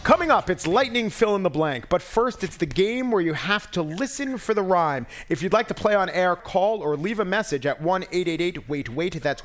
Coming up, it's lightning fill in the blank. But first, it's the game where you have to listen for the rhyme. If you'd like to play on air, call or leave a message at 1-888-WAIT-WAIT. That's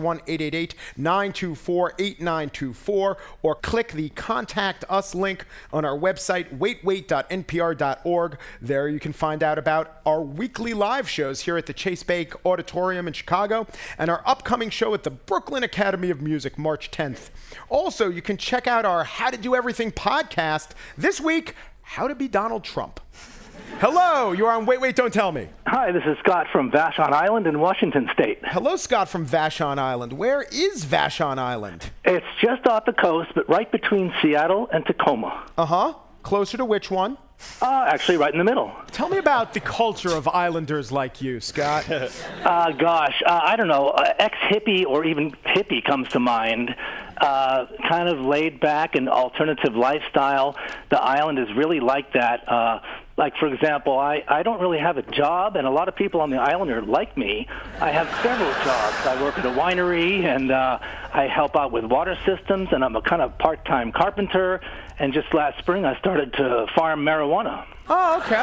1-888-924-8924. Or click the Contact Us link on our website, waitwait.npr.org. There you can find out about our weekly live shows here at the Chase Bank Auditorium in Chicago and our upcoming show at the Brooklyn Academy of Music, March 10th. Also, you can check out our How to Do Everything podcast. This week, How to Be Donald Trump. Hello, you're on Wait, Wait, Don't Tell Me. Hi, this is Scott from Vashon Island in Washington State. Hello, Scott from Vashon Island. Where is Vashon Island? It's just off the coast, but right between Seattle and Tacoma. Uh-huh. Closer to which one? Actually, right in the middle. Tell me about the culture of islanders like you, Scott. I don't know. Ex-hippie or even hippie comes to mind. Kind of laid back and alternative lifestyle. The island is really like that. Like, for example, I don't really have a job, and a lot of people on the island are like me. I have several jobs. I work at a winery, and I help out with water systems, and I'm a kind of part-time carpenter. And just last spring, I started to farm marijuana. Oh, okay.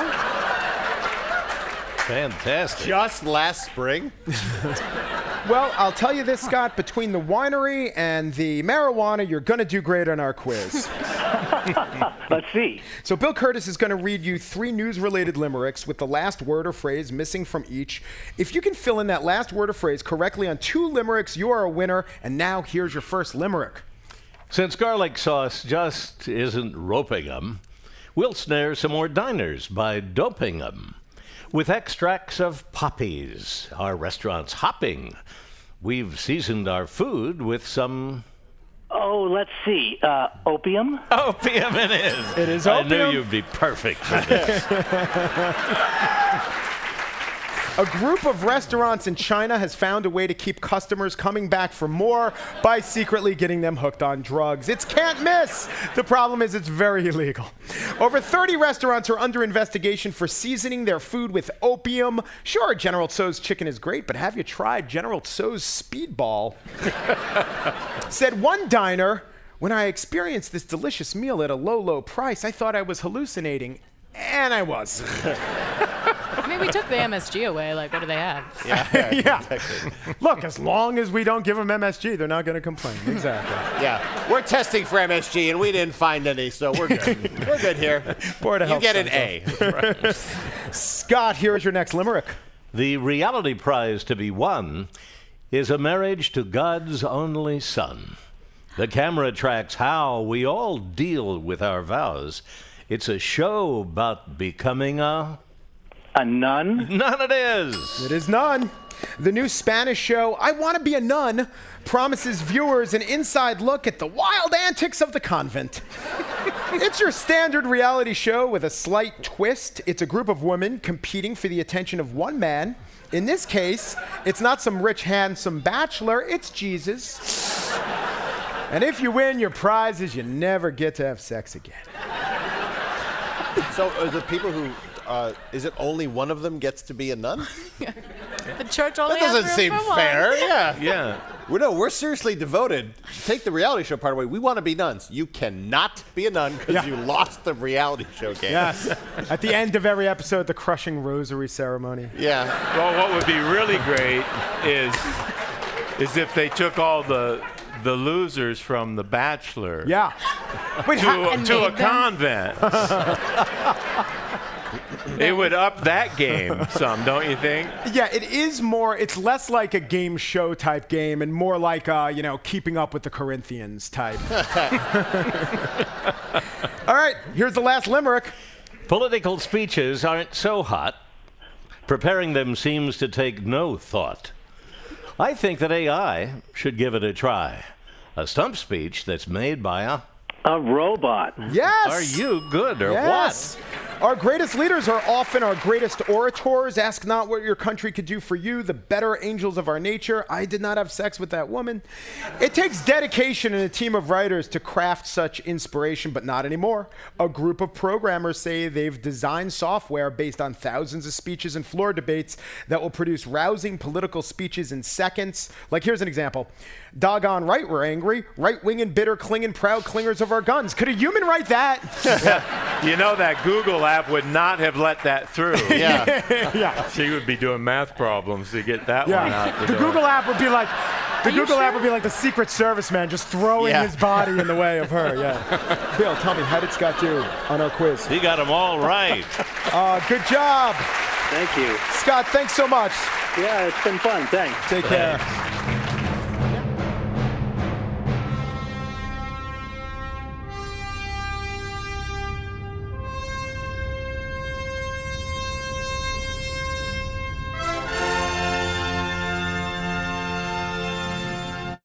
Fantastic. Just last spring? Well, I'll tell you this, Scott. Between the winery and the marijuana, you're going to do great on our quiz. Let's see. So Bill Curtis is going to read you 3 news-related limericks with the last word or phrase missing from each. If you can fill in that last word or phrase correctly on 2 limericks, you are a winner. And now here's your first limerick. Since garlic sauce just isn't roping 'em, we'll snare some more diners by doping 'em. With extracts of poppies, our restaurant's hopping. We've seasoned our food with some... Oh, let's see. Opium? Opium it is. It is I opium. knew you'd be perfect for this. A group of restaurants in China has found a way to keep customers coming back for more by secretly getting them hooked on drugs. It's can't miss. The problem is it's very illegal. Over 30 restaurants are under investigation for seasoning their food with opium. Sure, General Tso's chicken is great, but have you tried General Tso's Speedball? Said one diner, when I experienced this delicious meal at a low, low price, I thought I was hallucinating. And I was. I mean, we took the MSG away. Like, what do they have? Yeah. Yeah. Exactly. Look, as long as we don't give them MSG, they're not going to complain. Exactly. Yeah. We're testing for MSG, and we didn't find any, so we're good. We're good here. Board of You Health get an Central. A. Scott, here is your next limerick. The reality prize to be won is a marriage to God's only son. The camera tracks how we all deal with our vows. It's a show about becoming a nun? Nun it is. It is none. The new Spanish show, I Want to Be a Nun, promises viewers an inside look at the wild antics of the convent. It's your standard reality show with a slight twist. It's a group of women competing for the attention of one man. In this case, it's not some rich, handsome bachelor, it's Jesus. And if you win, your prize is you never get to have sex again. So the people who, is it only one of them gets to be a nun? The church only That has doesn't room seem for one. fair. Yeah. Yeah. We're seriously devoted. Take the reality show part away. We want to be nuns. You cannot be a nun because you lost the reality show game. Yes. At the end of every episode, the crushing rosary ceremony. Yeah. Well, what would be really great is if they took all the losers from The Bachelor Yeah. Wait, to a made them? convent. It would up that game some, don't you think? yeah, it is more, it's less like a game show type game and more like, keeping up with the Corinthians type. All right, here's the last limerick. Political speeches aren't so hot. Preparing them seems to take no thought. I think that AI should give it a try. A stump speech that's made by A robot. Yes. Are you good or Yes. Our greatest leaders are often our greatest orators. Ask not what your country could do for you, the better angels of our nature. I did not have sex with that woman. It takes dedication and a team of writers to craft such inspiration, but not anymore. A group of programmers say they've designed software based on thousands of speeches and floor debates that will produce rousing political speeches in seconds. Like, here's an example. Doggone right we're angry. Right-wing and bitter, clinging, proud clingers of our guns. Could a human write that? You know that Google app would not have let that through. Yeah. She would be doing math problems to get that one out the door. Google app would be like the Secret Service man just throwing his body in the way of her. Yeah. Bill, tell me, how did Scott do on our quiz? He got them all right. Good job. Thank you. Scott, thanks so much. Yeah, it's been fun. Thanks. Take care.